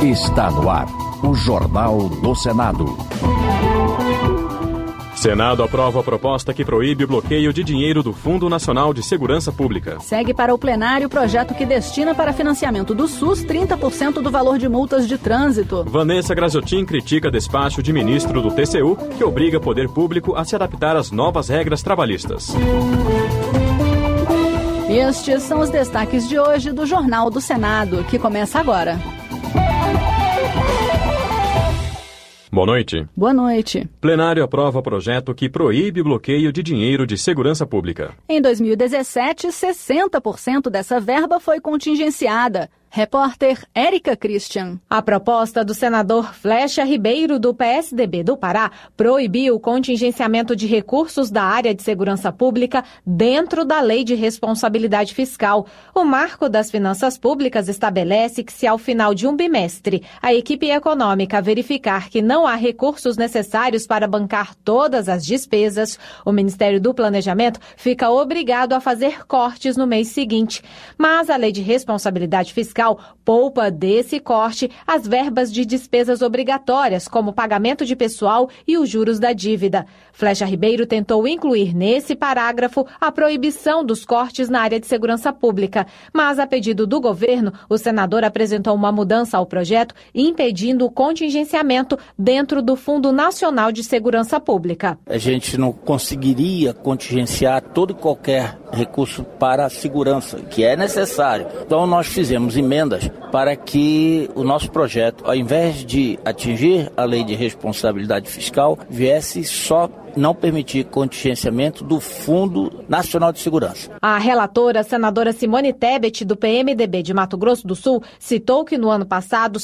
Está no ar o Jornal do Senado. Senado aprova a proposta que proíbe o bloqueio de dinheiro do Fundo Nacional de Segurança Pública. Segue para o plenário o projeto que destina para financiamento do SUS 30% do valor de multas de trânsito. Vanessa Graziotin critica despacho de ministro do TCU que obriga o poder público a se adaptar às novas regras trabalhistas. Estes são os destaques de hoje do Jornal do Senado, que começa agora. Boa noite. Boa noite. Plenário aprova projeto que proíbe bloqueio de dinheiro de segurança pública. Em 2017, 60% dessa verba foi contingenciada. Repórter Érica Christian. A proposta do senador Flecha Ribeiro, do PSDB do Pará, proibiu o contingenciamento de recursos da área de segurança pública dentro da Lei de Responsabilidade Fiscal. O Marco das Finanças Públicas estabelece que, se ao final de um bimestre a equipe econômica verificar que não há recursos necessários para bancar todas as despesas, o Ministério do Planejamento fica obrigado a fazer cortes no mês seguinte. Mas a Lei de Responsabilidade Fiscal poupa desse corte as verbas de despesas obrigatórias, como o pagamento de pessoal e os juros da dívida. Flecha Ribeiro tentou incluir nesse parágrafo a proibição dos cortes na área de segurança pública, mas a pedido do governo, o senador apresentou uma mudança ao projeto, impedindo o contingenciamento dentro do Fundo Nacional de Segurança Pública. A gente não conseguiria contingenciar todo e qualquer recurso para a segurança, que é necessário. Então nós fizemos emendas para que o nosso projeto, ao invés de atingir a Lei de Responsabilidade Fiscal, viesse só não permitir contingenciamento do Fundo Nacional de Segurança. A relatora, a senadora Simone Tebet, do PMDB de Mato Grosso do Sul, citou que no ano passado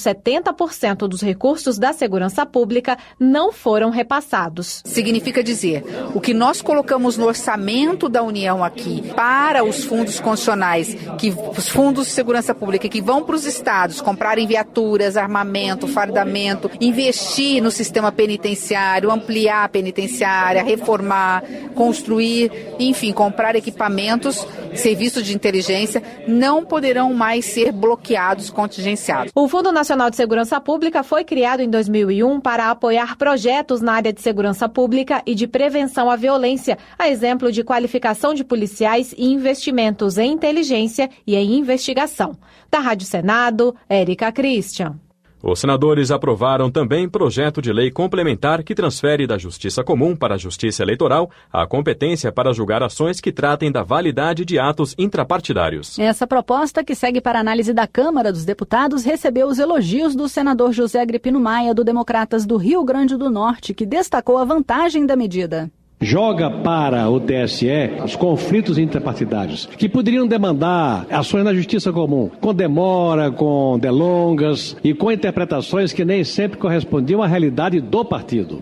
70% dos recursos da segurança pública não foram repassados. Significa dizer, o que nós colocamos no orçamento da União aqui para os fundos constitucionais, os fundos de segurança pública que vão para os estados comprarem viaturas, armamento, fardamento, investir no sistema penitenciário, ampliar a penitenciária, reformar, construir, enfim, comprar equipamentos, serviços de inteligência, não poderão mais ser bloqueados, contingenciados. O Fundo Nacional de Segurança Pública foi criado em 2001 para apoiar projetos na área de segurança pública e de prevenção à violência, a exemplo de qualificação de policiais e investimentos em inteligência e em investigação. Da Rádio Senado, Érica Christian. Os senadores aprovaram também projeto de lei complementar que transfere da Justiça Comum para a Justiça Eleitoral a competência para julgar ações que tratem da validade de atos intrapartidários. Essa proposta, que segue para análise da Câmara dos Deputados, recebeu os elogios do senador José Agripino Maia, do Democratas do Rio Grande do Norte, que destacou a vantagem da medida. Joga para o TSE os conflitos interpartidários, que poderiam demandar ações na justiça comum, com demora, com delongas e com interpretações que nem sempre correspondiam à realidade do partido.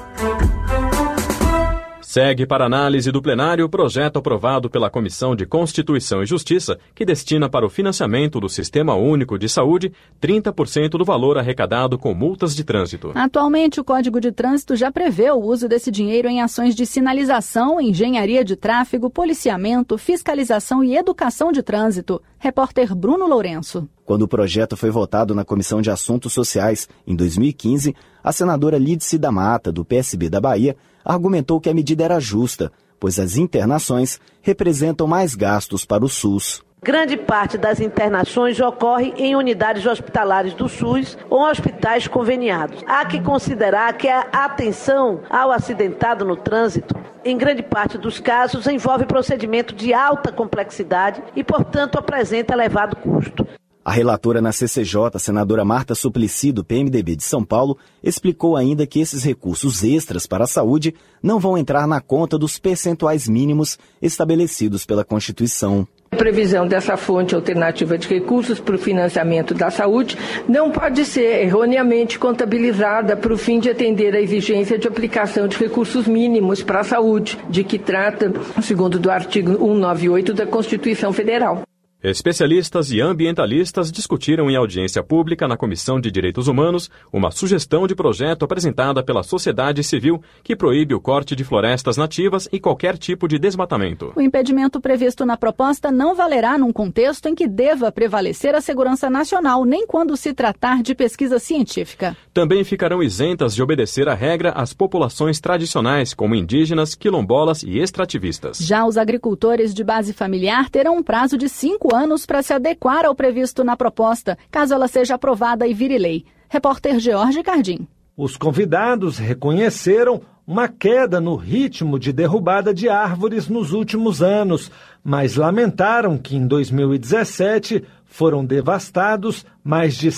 Segue para análise do plenário o projeto aprovado pela Comissão de Constituição e Justiça, que destina para o financiamento do Sistema Único de Saúde 30% do valor arrecadado com multas de trânsito. Atualmente, o Código de Trânsito já prevê o uso desse dinheiro em ações de sinalização, engenharia de tráfego, policiamento, fiscalização e educação de trânsito. Repórter Bruno Lourenço. Quando o projeto foi votado na Comissão de Assuntos Sociais, em 2015, a senadora Lídice da Mata, do PSB da Bahia, argumentou que a medida era justa, pois as internações representam mais gastos para o SUS. Grande parte das internações ocorre em unidades hospitalares do SUS ou hospitais conveniados. Há que considerar que a atenção ao acidentado no trânsito, em grande parte dos casos, envolve procedimento de alta complexidade e, portanto, apresenta elevado custo. A relatora na CCJ, a senadora Marta Suplicy, do PMDB de São Paulo, explicou ainda que esses recursos extras para a saúde não vão entrar na conta dos percentuais mínimos estabelecidos pela Constituição. A previsão dessa fonte alternativa de recursos para o financiamento da saúde não pode ser erroneamente contabilizada para o fim de atender à exigência de aplicação de recursos mínimos para a saúde, de que trata, segundo do artigo 198 da Constituição Federal. Especialistas e ambientalistas discutiram em audiência pública na Comissão de Direitos Humanos uma sugestão de projeto apresentada pela sociedade civil que proíbe o corte de florestas nativas e qualquer tipo de desmatamento. O impedimento previsto na proposta não valerá num contexto em que deva prevalecer a segurança nacional, nem quando se tratar de pesquisa científica. Também ficarão isentas de obedecer à regra as populações tradicionais, como indígenas, quilombolas e extrativistas. Já os agricultores de base familiar terão um prazo de 5 anos para se adequar ao previsto na proposta, caso ela seja aprovada e vire lei. Repórter George Cardim. Os convidados reconheceram uma queda no ritmo de derrubada de árvores nos últimos anos, mas lamentaram que em 2017 foram devastados mais de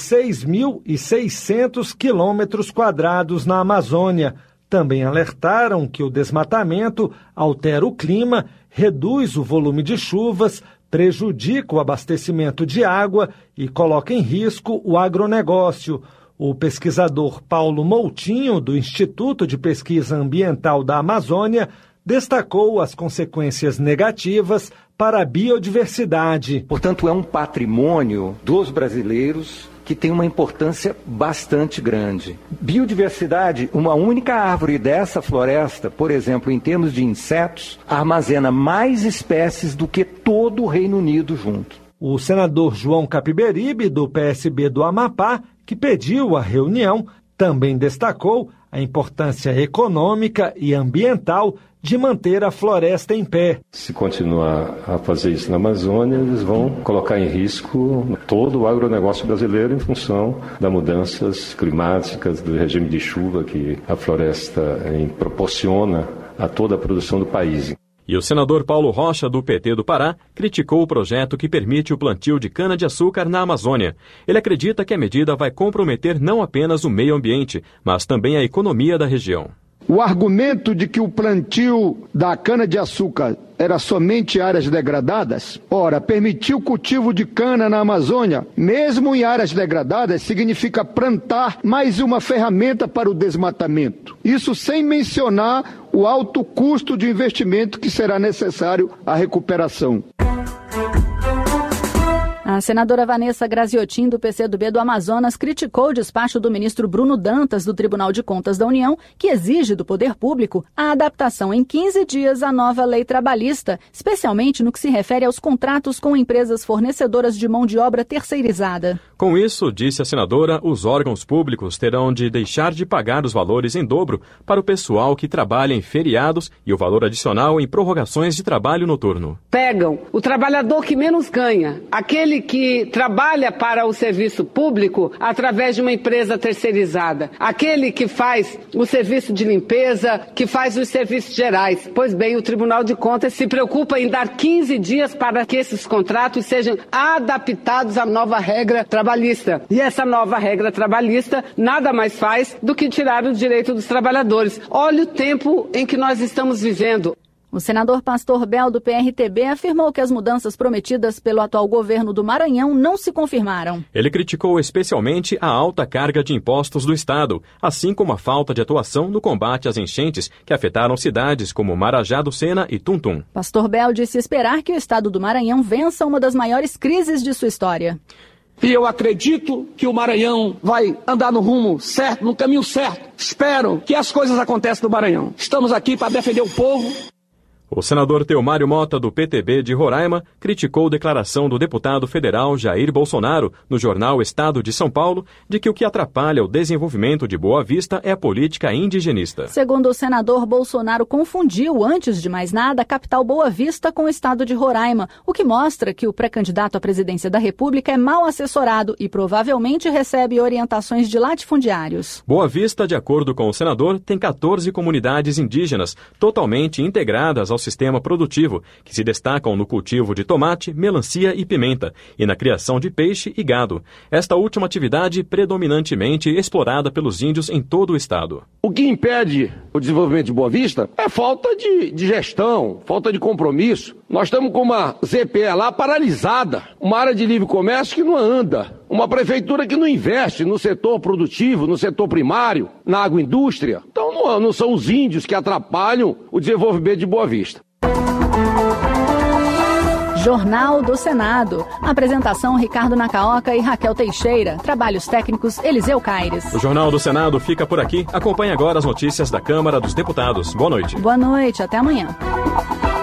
6.600 quilômetros quadrados na Amazônia. Também alertaram que o desmatamento altera o clima, reduz o volume de chuvas, prejudica o abastecimento de água e coloca em risco o agronegócio. O pesquisador Paulo Moutinho, do Instituto de Pesquisa Ambiental da Amazônia, destacou as consequências negativas para a biodiversidade. Portanto, é um patrimônio dos brasileiros que tem uma importância bastante grande. Biodiversidade, uma única árvore dessa floresta, por exemplo, em termos de insetos, armazena mais espécies do que todo o Reino Unido junto. O senador João Capiberibe, do PSB do Amapá, que pediu a reunião, também destacou a importância econômica e ambiental de manter a floresta em pé. Se continuar a fazer isso na Amazônia, eles vão colocar em risco todo o agronegócio brasileiro em função das mudanças climáticas, do regime de chuva que a floresta proporciona a toda a produção do país. E o senador Paulo Rocha, do PT do Pará, criticou o projeto que permite o plantio de cana-de-açúcar na Amazônia. Ele acredita que a medida vai comprometer não apenas o meio ambiente, mas também a economia da região. O argumento de que o plantio da cana-de-açúcar era somente áreas degradadas, ora, permitir o cultivo de cana na Amazônia, mesmo em áreas degradadas, significa plantar mais uma ferramenta para o desmatamento. Isso sem mencionar o alto custo de investimento que será necessário à recuperação. A senadora Vanessa Graziotin, do PCdoB do Amazonas, criticou o despacho do ministro Bruno Dantas, do Tribunal de Contas da União, que exige do poder público a adaptação em 15 dias à nova lei trabalhista, especialmente no que se refere aos contratos com empresas fornecedoras de mão de obra terceirizada. Com isso, disse a senadora, os órgãos públicos terão de deixar de pagar os valores em dobro para o pessoal que trabalha em feriados e o valor adicional em prorrogações de trabalho noturno. Pegam o trabalhador que menos ganha, aquele que trabalha para o serviço público através de uma empresa terceirizada, aquele que faz o serviço de limpeza, que faz os serviços gerais. Pois bem, o Tribunal de Contas se preocupa em dar 15 dias para que esses contratos sejam adaptados à nova regra trabalhista. E essa nova regra trabalhista nada mais faz do que tirar o direito dos trabalhadores. Olha o tempo em que nós estamos vivendo. O senador Pastor Bel, do PRTB, afirmou que as mudanças prometidas pelo atual governo do Maranhão não se confirmaram. Ele criticou especialmente a alta carga de impostos do Estado, assim como a falta de atuação no combate às enchentes que afetaram cidades como Marajá do Sena e Tuntum. Pastor Bel disse esperar que o Estado do Maranhão vença uma das maiores crises de sua história. E eu acredito que o Maranhão vai andar no rumo certo, no caminho certo. Espero que as coisas aconteçam no Maranhão. Estamos aqui para defender o povo. O senador Teomário Mota, do PTB de Roraima, criticou a declaração do deputado federal Jair Bolsonaro, no jornal Estado de São Paulo, de que o que atrapalha o desenvolvimento de Boa Vista é a política indigenista. Segundo o senador, Bolsonaro confundiu, antes de mais nada, a capital Boa Vista com o estado de Roraima, o que mostra que o pré-candidato à presidência da República é mal assessorado e provavelmente recebe orientações de latifundiários. Boa Vista, de acordo com o senador, tem 14 comunidades indígenas, totalmente integradas ao sistema produtivo, que se destacam no cultivo de tomate, melancia e pimenta, e na criação de peixe e gado. Esta última atividade predominantemente explorada pelos índios em todo o estado. O que impede o desenvolvimento de Boa Vista é falta de gestão, falta de compromisso. Nós estamos com uma ZPE lá paralisada, uma área de livre comércio que não anda, uma prefeitura que não investe no setor produtivo, no setor primário, na agroindústria. Então não são os índios que atrapalham o desenvolvimento de Boa Vista. Jornal do Senado. Apresentação Ricardo Nacaoca e Raquel Teixeira. Trabalhos técnicos Eliseu Caires. O Jornal do Senado fica por aqui. Acompanhe agora as notícias da Câmara dos Deputados. Boa noite. Boa noite, até amanhã.